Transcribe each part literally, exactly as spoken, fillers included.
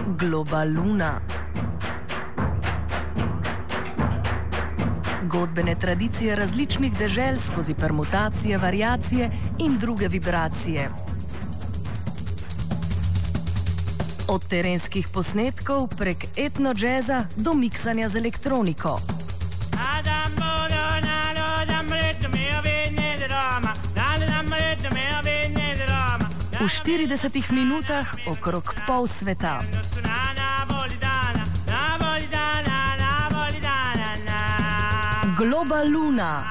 Globaluna. Godbene tradicije različnih dežel skozi permutacije, variacije in druge vibracije. Od terenskih posnetkov prek etno džeza do miksanja z elektroniko. V štiridesetih minutah okrog pol sveta. Globaluna.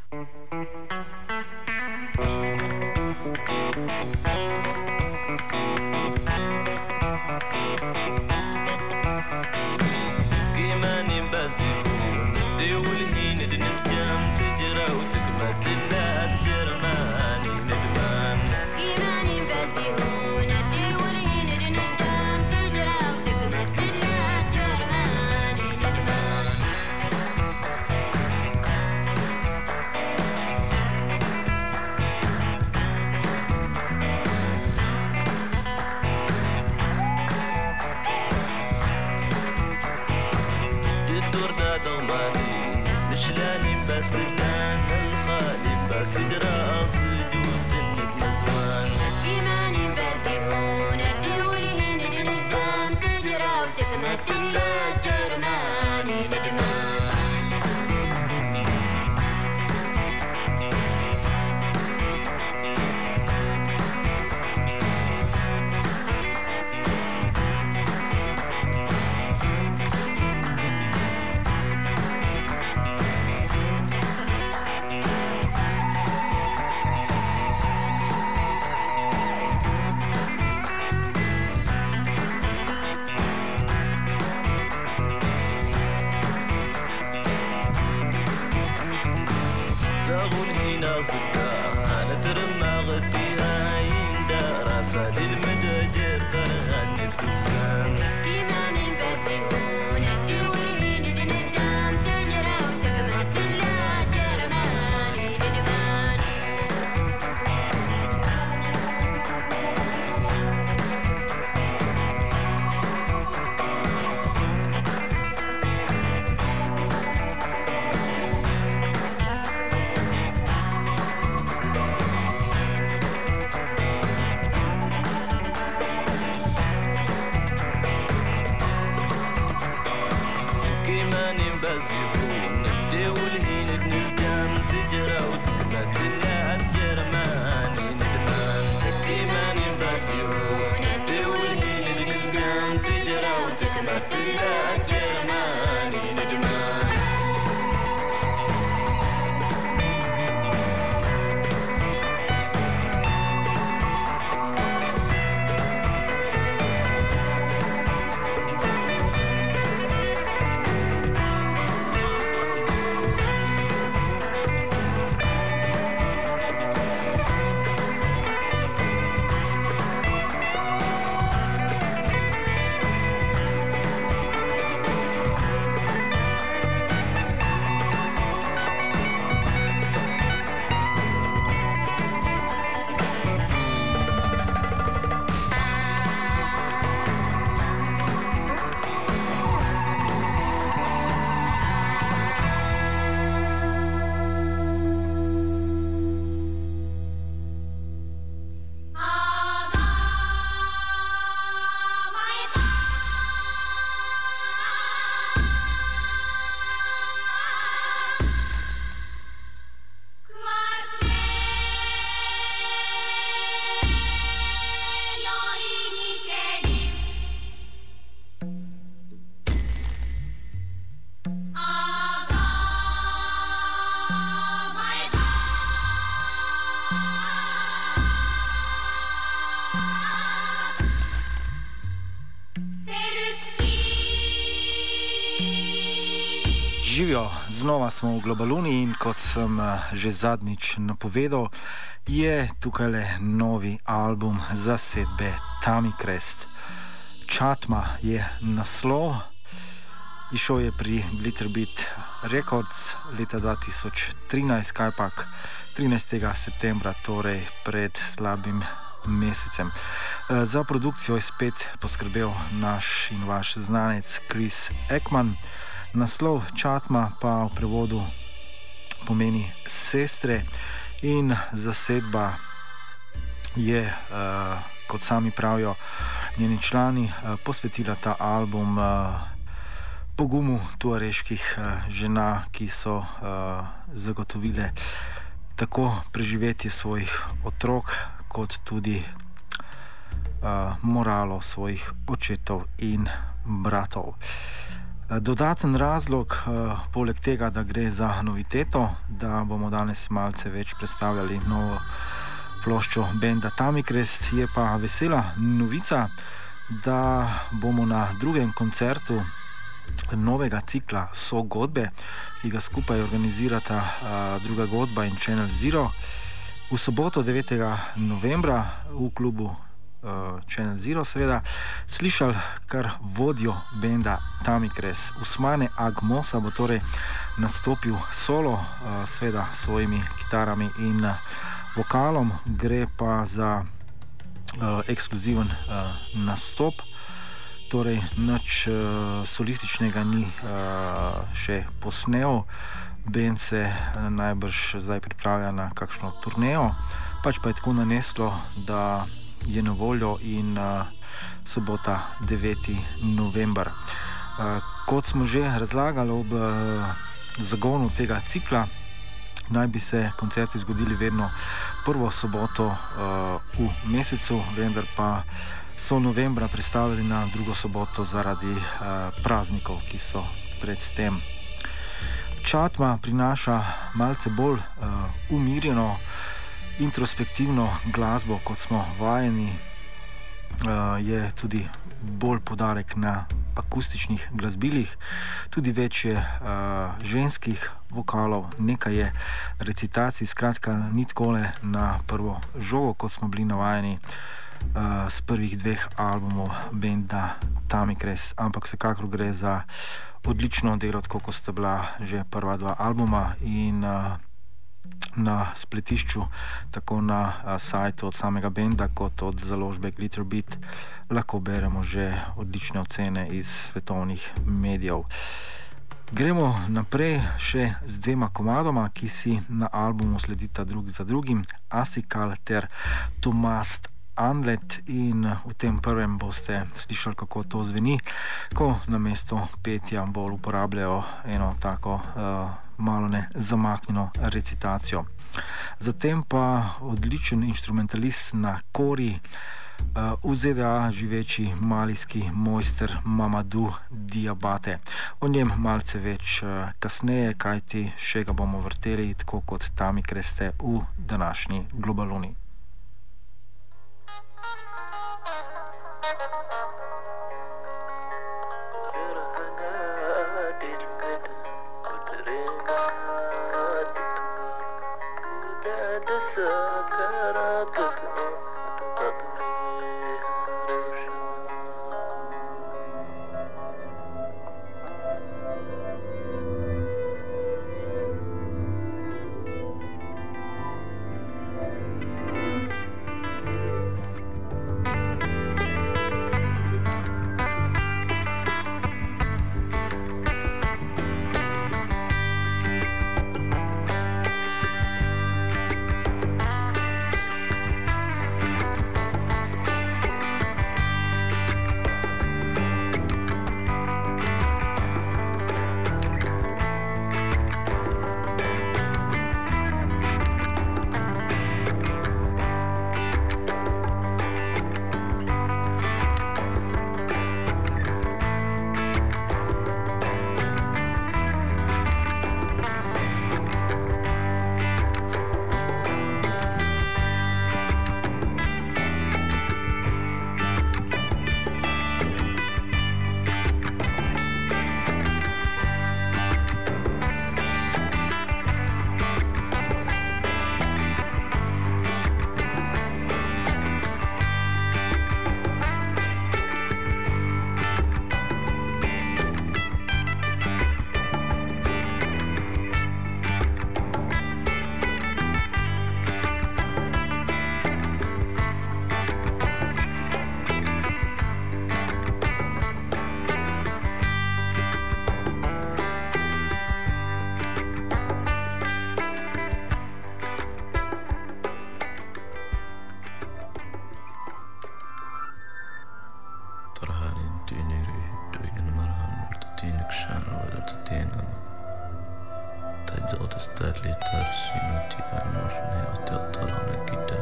Živijo, znova smo v Globaluni in kot sem že zadnjič napovedal, je tukaj novi album zasedbe Tamicrest. Čatma je naslov, išel je pri Glitterbeat Records leta dva tisoč trinajst, kajpak trinajstega septembra, torej pred slabim mesecem. Za produkcijo je spet poskrbel naš in vaš znanec Chris Ekman. Naslov Čatma pa v prevodu pomeni sestre in zasedba je, kot sami pravijo njeni člani, posvetila ta album pogumu tuareških žena, ki so zagotovile tako preživetje svojih otrok, kot tudi moralo svojih očetov in bratov. Dodaten razlog, poleg tega, da gre za noviteto, da bomo danes malce več predstavljali novo ploščo benda Tamicrest, je pa vesela novica, da bomo na drugem koncertu novega cikla Sogodbe, ki ga skupaj organizirata Druga godba in Channel Zero, v soboto devetega novembra v klubu Channel Zero seveda slišali kar vodjo benda Tamicrest. Usmane Agmosa bo torej nastopil solo, seveda s svojimi kitarami in vokalom. Gre pa za uh, ekskluziven uh, nastop, torej nič uh, solističnega ni uh, še posnel. Band se uh, najbrž zdaj pripravlja na kakšno turnejo, pač pa je tako naneslo, da je na voljo in uh, sobota deveti november. Uh, kot smo že razlagali ob uh, zagonu tega cikla, naj bi se koncerti zgodili vedno prvo soboto uh, v mesecu, vendar pa so novembra prestavili na drugo soboto zaradi uh, praznikov, ki so pred tem. Čatma prinaša malce bolj uh, umirjeno, introspektivno glasbo, kot smo vajeni. Uh, je tudi bolj poudarek na akustičnih glasbilih, tudi več je uh, ženskih vokalov, nekaj je recitacij, skratka ni takole na prvo žogo, kot smo bili navajeni uh, z prvih dveh albumov benda Tamicrest, ampak vsekakor gre za odlično delo, tako kot sta bila že prva dva albuma, in uh, na spletišču, tako na uh, sajtu od samega benda kot od založbe Glitterbeat, lahko beremo že odlične ocene iz svetovnih medijev. Gremo naprej še z dvema komadoma, ki si na albumu sledita drug za drugim, Asikal ter Tomast Anlet, in v tem prvem boste slišali, kako to zveni, ko namesto petja bolj uporabljajo eno tako uh, malo ne zamaknjeno recitacijo. Zatem pa odličen instrumentalist na kori, uh, v Z D A živeči malijski mojster Mamadou Diabate. O njem malce več uh, kasneje, kajti še ga bomo vrteli, tako kot Tamicreste v današnji Globaluni. Tyyniryhtyi marhan mutta tiinyksään voidata tienama. Tai joutas tälli tarsinut ja nursne otet talona kida.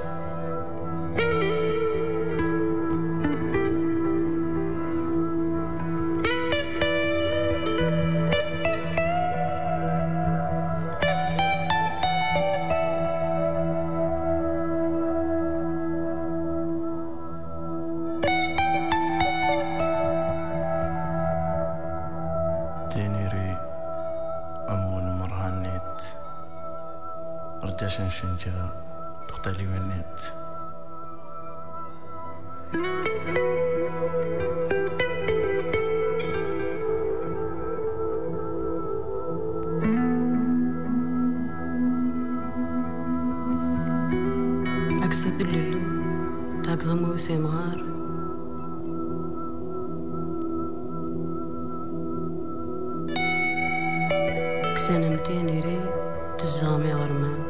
رجاشن شنجا تختلي ونيت أكسد الليلو تاكزمو سيمغار كسانا متين ري تزامي غرمان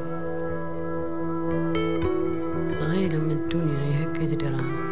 غير من الدنيا يهكد درام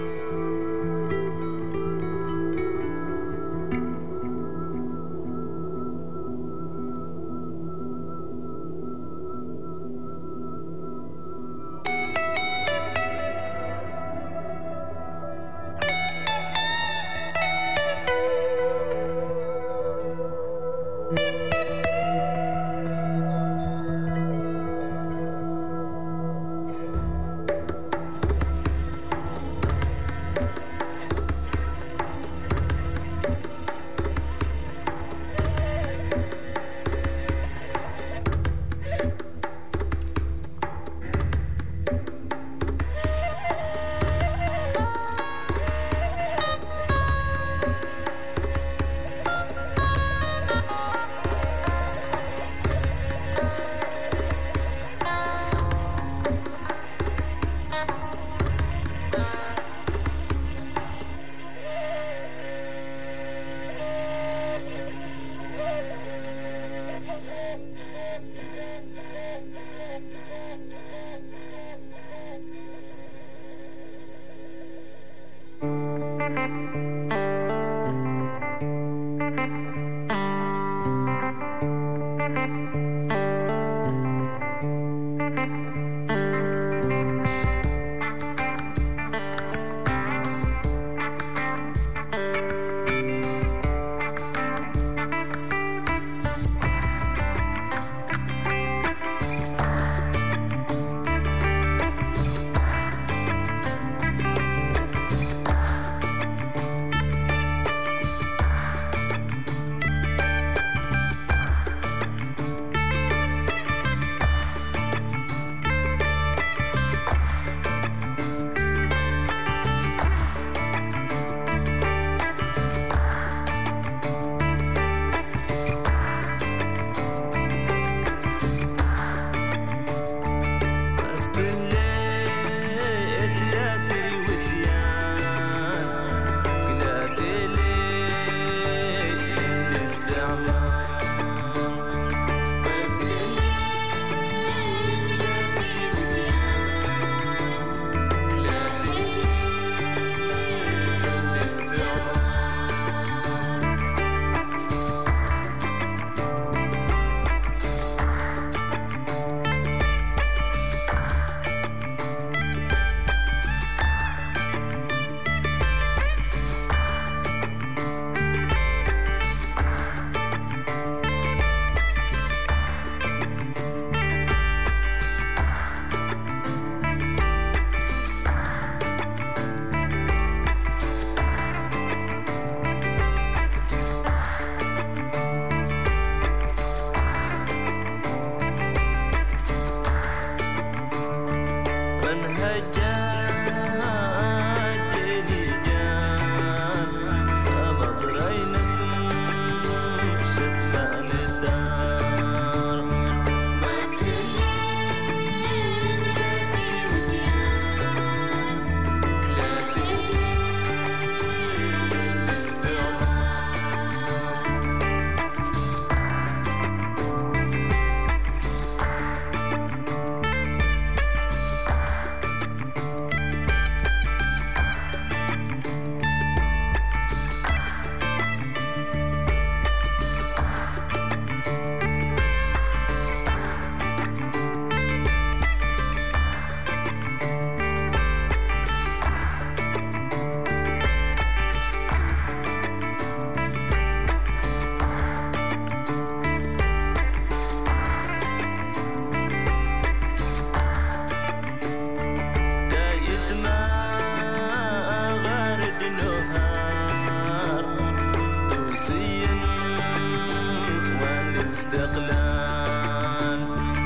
الاستقلال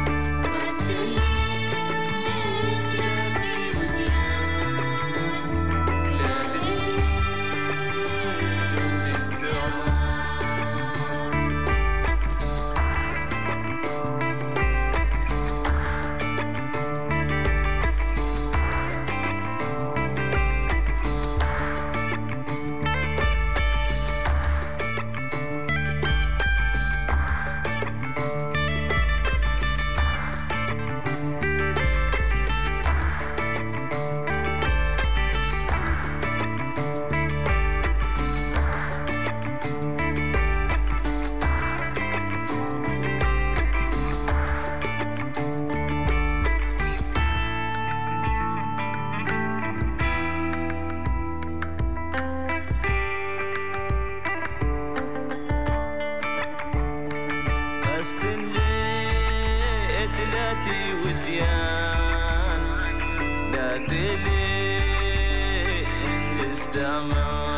استنيت لاتي وديان لا تلي الاستعمار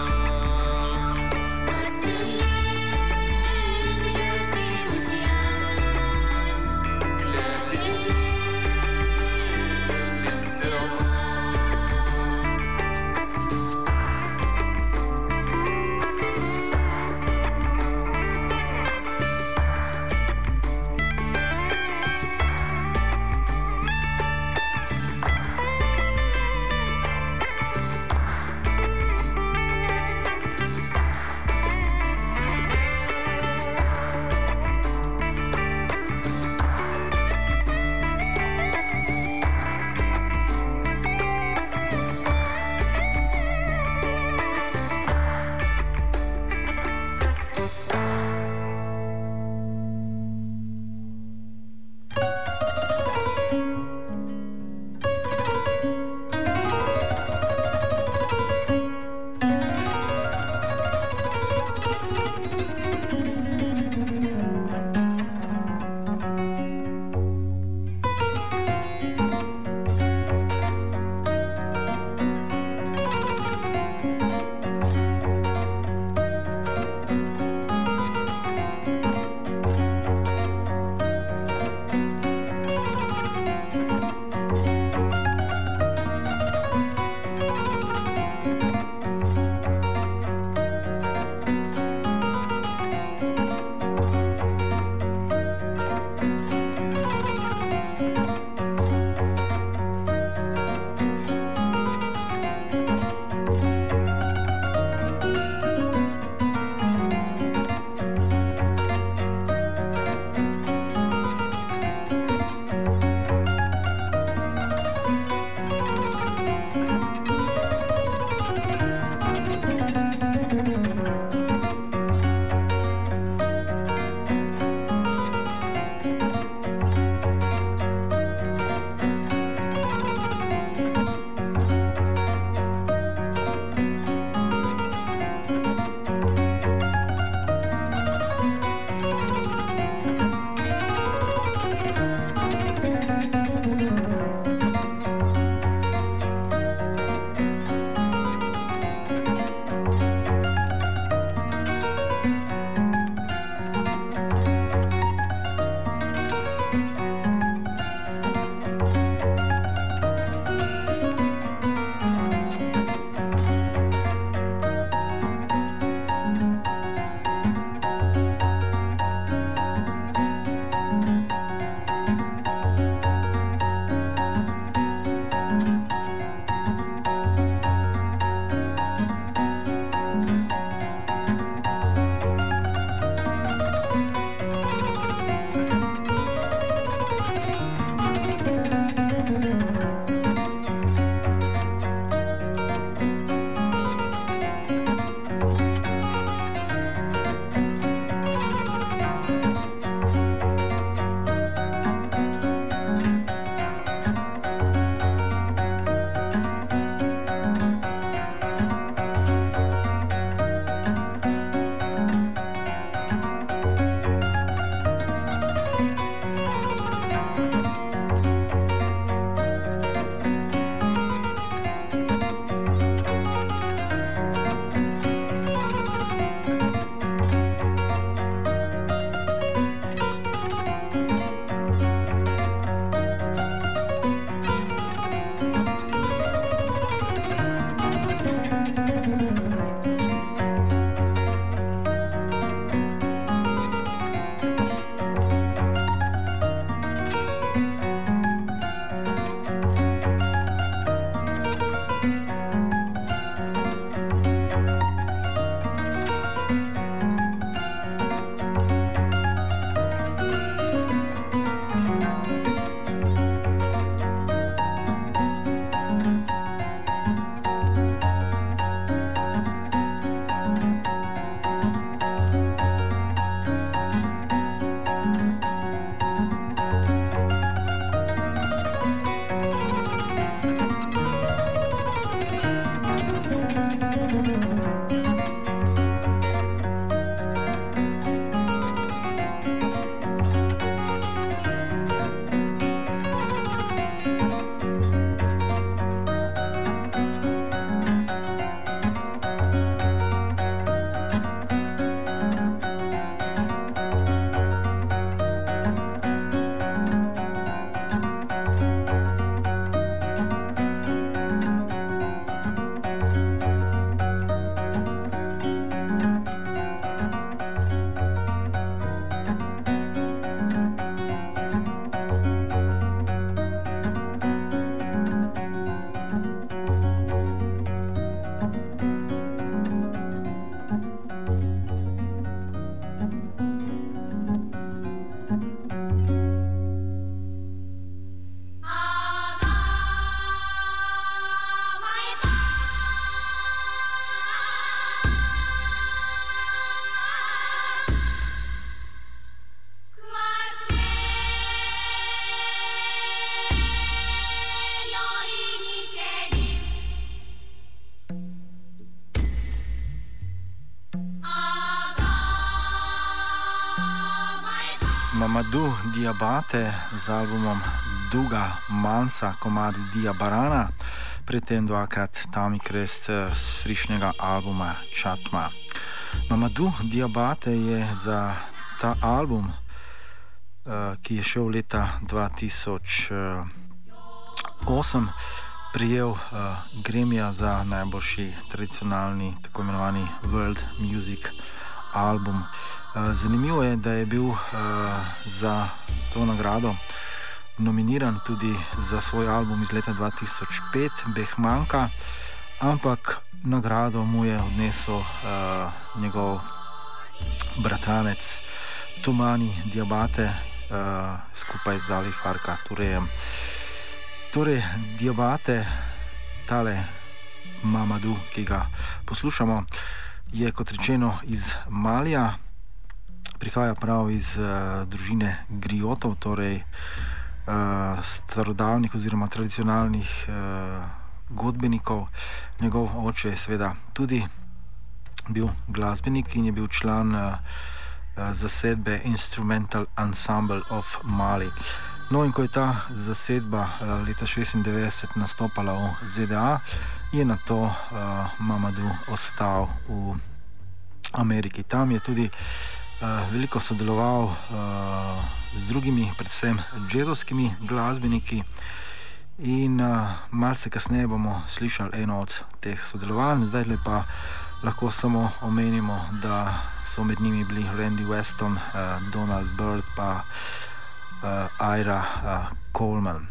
Mamadou Diabate z albumom Duga Mansa, komadi Diabarana, predtem dvakrat Tami Crest z frišnjega albuma Chatma. Mamadou Diabate je za ta album, ki je šel leta dva tisoč osem, prijel Gramija za najboljši tradicionalni, tako imenovani World Music album. Zanimivo je, da je bil uh, za to nagrado nominiran tudi za svoj album iz leta dva tisoč pet, Behmanka, ampak nagrado mu je odnesel uh, njegov bratranec Toumani Diabate uh, skupaj z Ali Farka Tourejem. Torej, Diabate, tale Mamadou, ki ga poslušamo, je kot rečeno iz Malija. Prihaja prav iz uh, družine griotov, torej uh, starodavnih oziroma tradicionalnih uh, godbenikov. Njegov oče je seveda tudi bil glasbenik in je bil član uh, uh, zasedbe Instrumental Ensemble of Mali. No, in ko je ta zasedba uh, leta šestindevetdeset nastopala v Z D A, je nato uh, Mamadou ostal v Ameriki. Tam je tudi Uh, veliko sodeloval uh, z drugimi, predvsem džezovskimi glasbeniki, in uh, malce kasneje bomo slišali eno od teh sodelovanj. Zdaj le pa lahko samo omenimo, da so med njimi bili Randy Weston, uh, Donald Byrd pa uh, Ira uh, Coleman.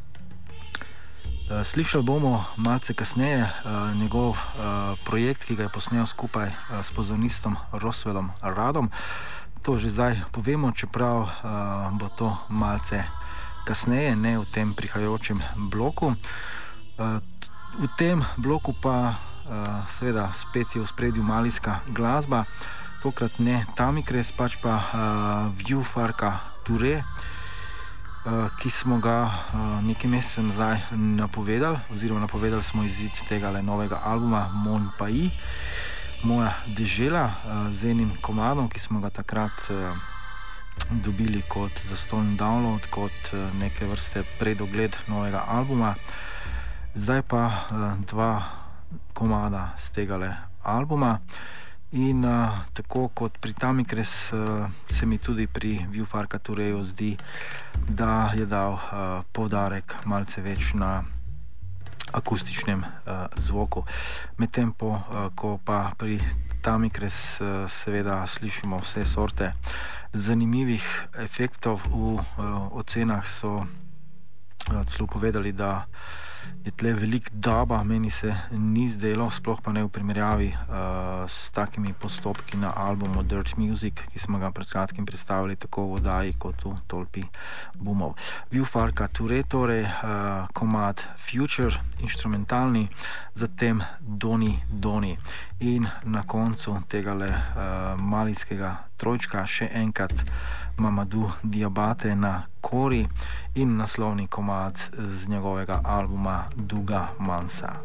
Slišali bomo malce kasneje uh, njegov uh, projekt, ki ga je posnel skupaj uh, s pozornistom Roswellom Radom. To že zdaj povemo, čeprav uh, bo to malce kasneje, ne v tem prihajajočem bloku. Uh, v tem bloku pa uh, seveda spet je v spredju malijska glasba, tokrat ne Tami Crest, pač pa uh, Vieux Farka Touré, ki smo ga uh, nekaj mesecev nazaj napovedali, oziroma napovedali smo izid tega novega albuma Mon Pays, Moja dežela, uh, z enim komadom, ki smo ga takrat uh, dobili kot zastonj download, kot uh, neke vrste predogled novega albuma. Zdaj pa uh, dva komada z tega albuma. In uh, tako kot pri Tami Crest uh, se mi tudi pri Vieux Farka Touréju zdi, da je dal uh, poudarek malce več na akustičnem uh, zvoku. Medtem po, uh, ko pa pri Tami Crest uh, seveda slišimo vse sorte zanimivih efektov. V uh, ocenah so uh, celo povedali, da je tle velik daba, meni se ni zdelo, sploh pa ne v primerjavi uh, s takimi postopki na albumu Dirt Music, ki smo ga pred kratkim predstavili tako v oddaji kot v Tolpi boomov. Vieux Farka Touré, torej uh, komad Future, instrumentalni, zatem Doni Doni in na koncu tegale uh, malijskega trojčka še enkrat Mamadou Diabate na kori in naslovni komad z njegovega albuma Duga Mansa.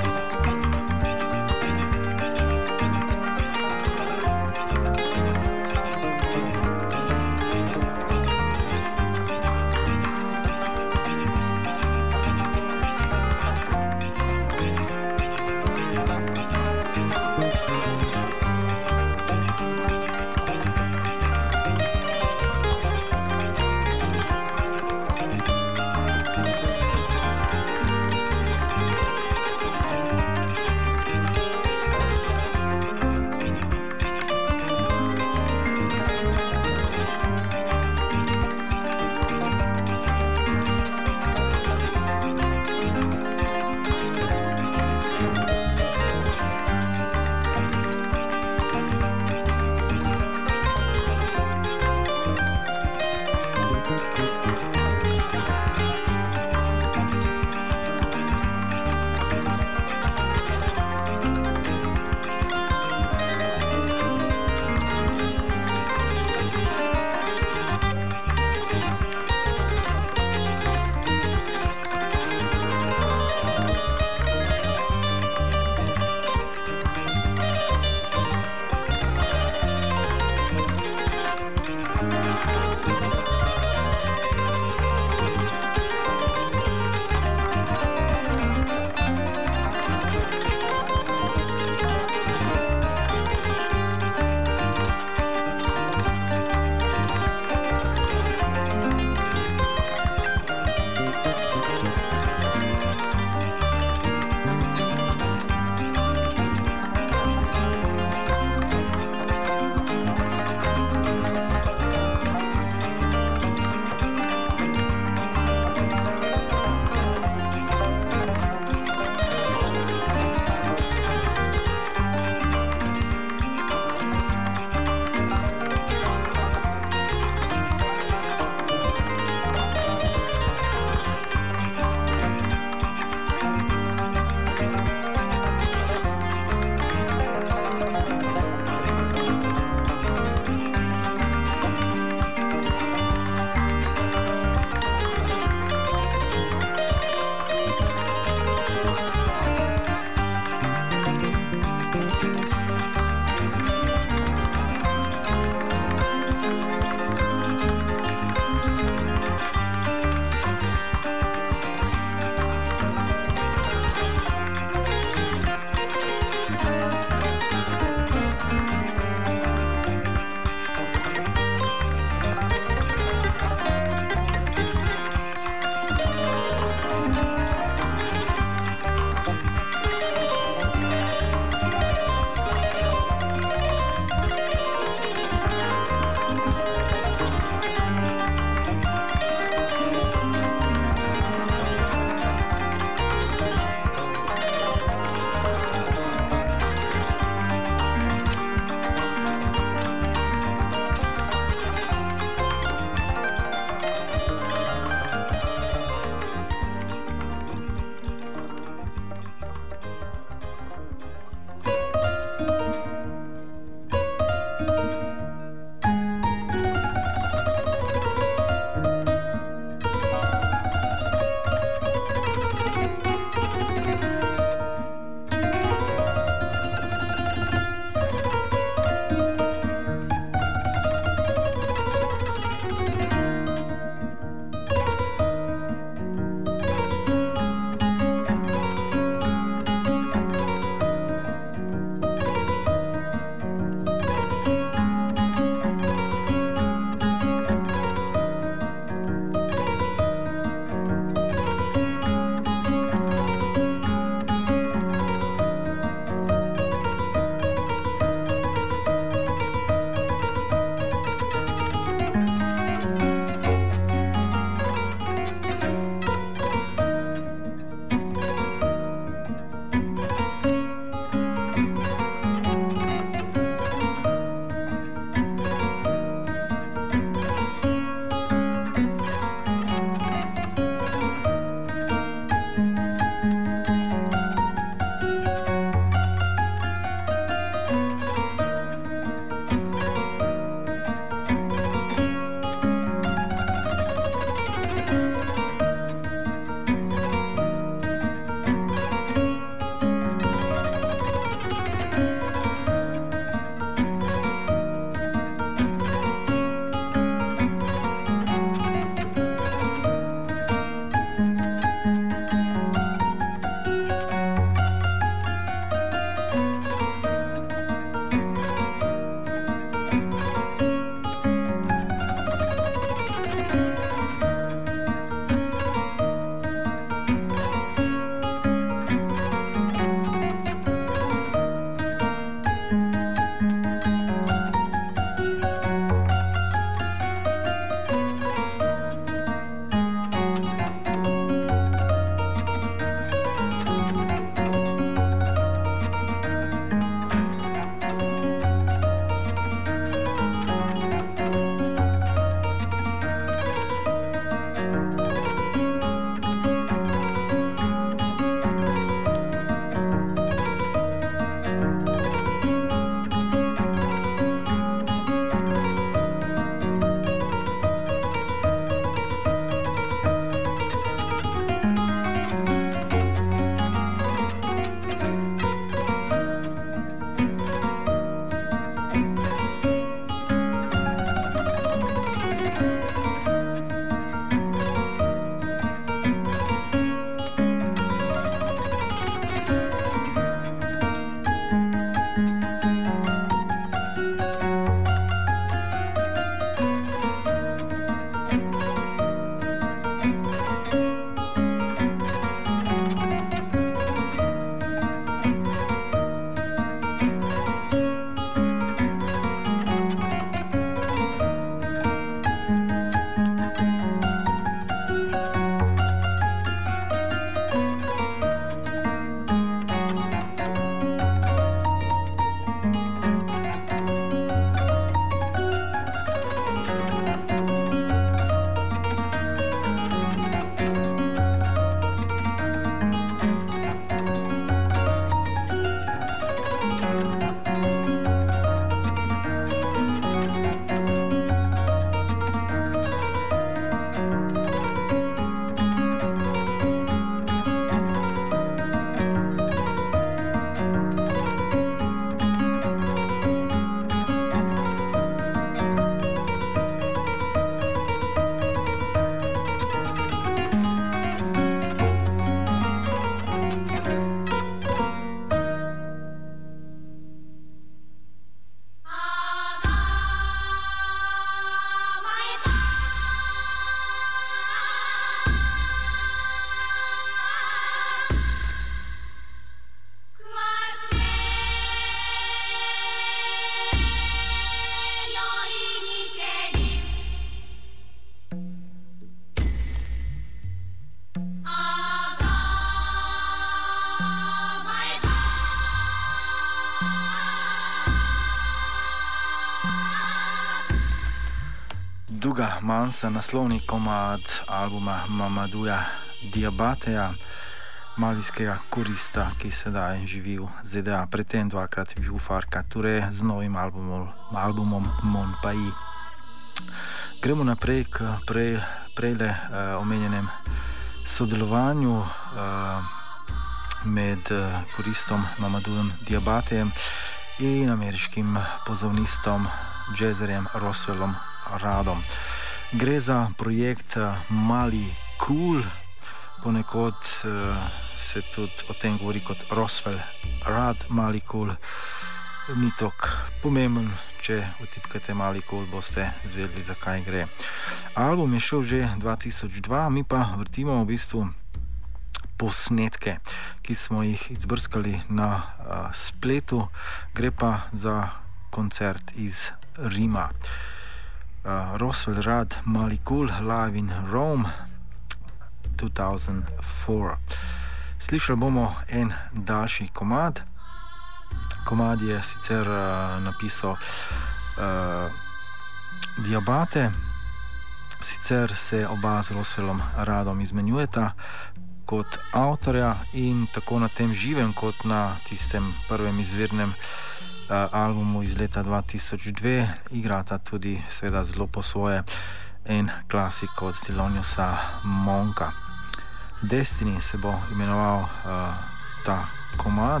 Duga Mansa, naslovni komad albuma Mamaduja Diabateja, malijskega korista, ki sedaj živi v Z D A, predtem dvakrat bil v Farka, torej z novim albumom, albumom Mon Pai. Gremo naprej k prej, prejle uh, omenjenem sodelovanju uh, med uh, koristom Mamadujem Diabatejem in ameriškim pozavnistom, jazzerjem Roswellom Radom. Gre za projekt uh, Mali Cool, ponekod uh, se tudi o tem govori kot Roswell Rad Mali Cool. Ni tako pomemben, če vtipkate Mali Cool, boste zvedeli, zakaj gre. Album je šel že dva tisoč dva, mi pa vrtimo v bistvu posnetke, ki smo jih izbrskali na uh, spletu. Gre pa za koncert iz Rima. Uh, Roswell Rad Mali Cool Live in Rome dva tisoč štiri. Slišali bomo en daljši komad. Komad je sicer uh, napisal uh, Diabate, sicer se oba z Roswellom Radom izmenjujeta kot avtorja in tako na tem živem kot na tistem prvem izvirnem uh, albumu iz leta dva tisoč dve igrata tudi seveda zelo po svoje en klasik od Theloniosa Monka. Destiny se bo imenoval uh, ta komad.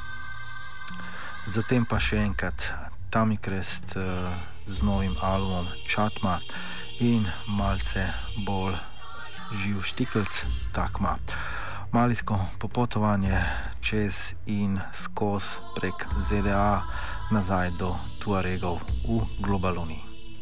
Zatem pa še enkrat Tamicrest uh, z novim albumom Chatma in malce bolj živ štikelc Takma. Malijsko popotovanje čez in skozi prek Z D A nazaj do Tuaregov v Globaluni.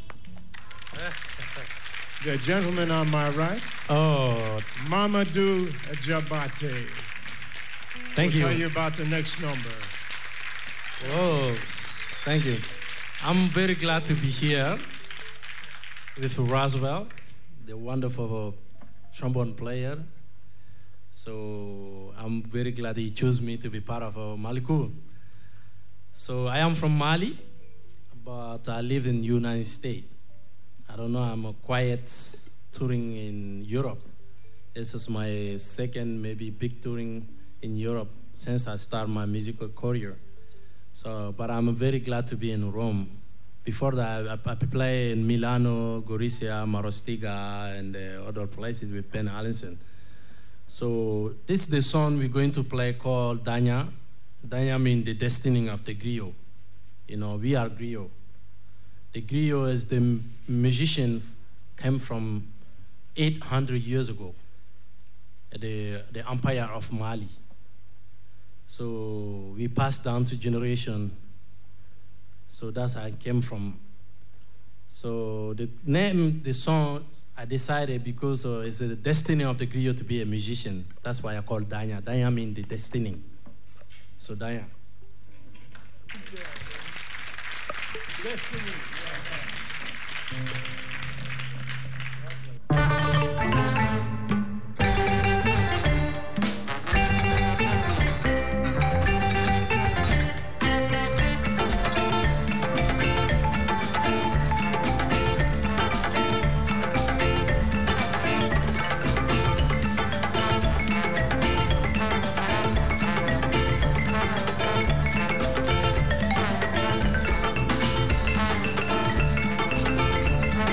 The gentleman on my right, oh, Mamadou Diabate. Thank we'll you. Tell you about the next number. Oh, thank you. I'm very glad to be here with Roswell, the wonderful trombone player. So I'm very glad he chose me to be part of uh, Mali Cool. So I am from Mali, but I live in the United States. I don't know, I'm a quiet touring in Europe. This is my second maybe big touring in Europe since I started my musical career. So, but I'm very glad to be in Rome. Before that, I, I play in Milano, Gorizia, Marostiga, and uh, other places with Ben Allison. So this is the song we're going to play called Danya. Danya means the destiny of the griot. You know, we are griot. The griot is the musician came from eight hundred years ago, the, the empire of Mali. So we passed down to generation. So that's how I came from. So the name, the song, I decided because uh, it's the destiny of the griot to be a musician. That's why I call Danya. Danya means the destiny. So Danya. Destiny. Thank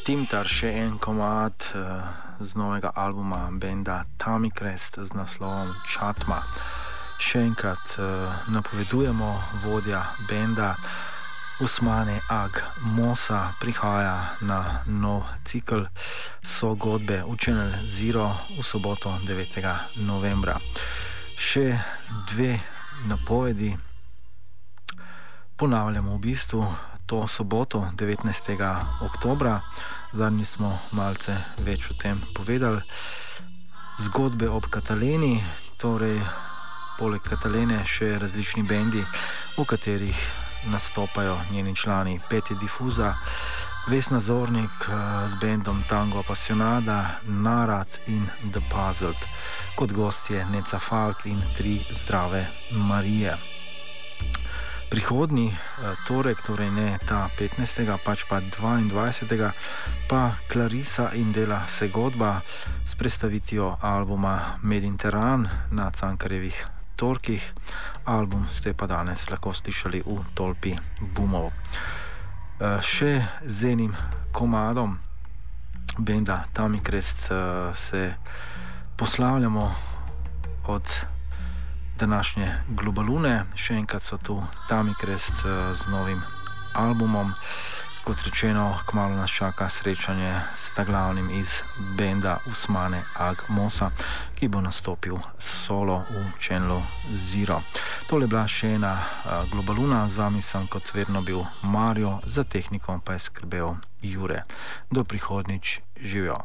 Timtar, še en komad uh, z novega albuma benda Tamicrest z naslovom Chatma. Še enkrat uh, napovedujemo, vodja benda Usmane Ag Mosa prihaja na nov cikl sogodbe v Channel Zero v soboto devetega novembra. Še dve napovedi. Ponavljamo v bistvu to soboto devetnajstega oktobra. Zadnji smo malce več o tem povedali. Zgodbe ob Kataleni, torej poleg Katalene še različni bendi, v katerih nastopajo njeni člani Petje Difuza, Vesna Zornik z bendom Tango Apasionada, Narad in The Puzzled. Kot gostje Neca Falk in Tri zdrave Marije. Prihodnji torek, torej ne ta petnajstega, pač pa dvaindvajsetega, pa Clarisa in Dela Segodba s predstavitvijo albuma Mediteran na Cankarjevih torkih. Album ste pa danes lahko slišali v tolpi Boomov. Še z enim komadom benda Tamicrest se poslavljamo od današnje Globalune. Še enkrat so tu Tamicrest z novim albumom. Kot rečeno, kmalu nas čaka srečanje s ta glavnim iz benda Usmane Ag Mosa, ki bo nastopil solo v Channelu Zero. Tole je bila še ena Globaluna, z vami sem kot vedno bil Mario, za tehniko pa je skrbel Jure. Do prihodnjič, živijo.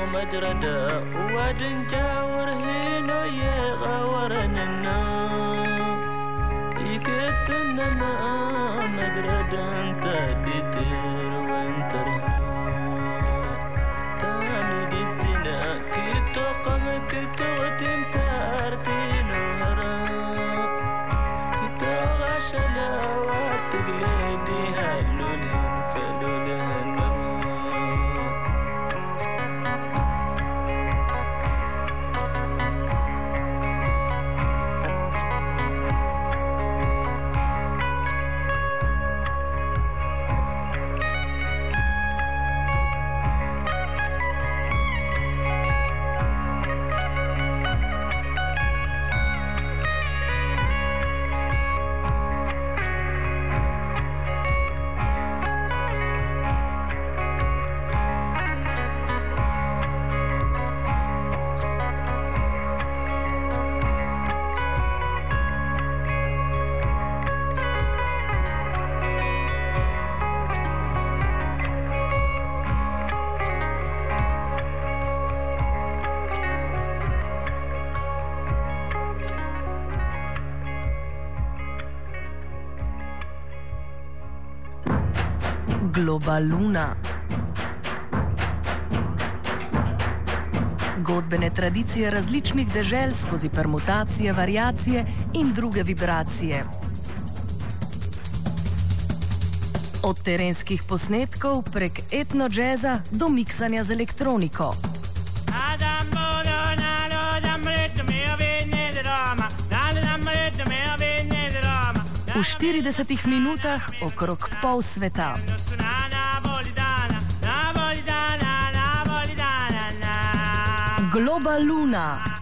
مجردا وادن جاور هنا يغورننا يكتنا ما مجردا تديتر وانتر تامي ديتنا كتو قم كتو تمتارتين وهرا كتو غشلا واتقلدي هلولين فلولين Globaluna. Godbene tradicije različnih dežel skozi permutacije, variacije in druge vibracije. Od terenskih posnetkov prek etno džeza do miksanja z elektroniko. V štiridesetih minutah okrog pol sveta. Globaluna.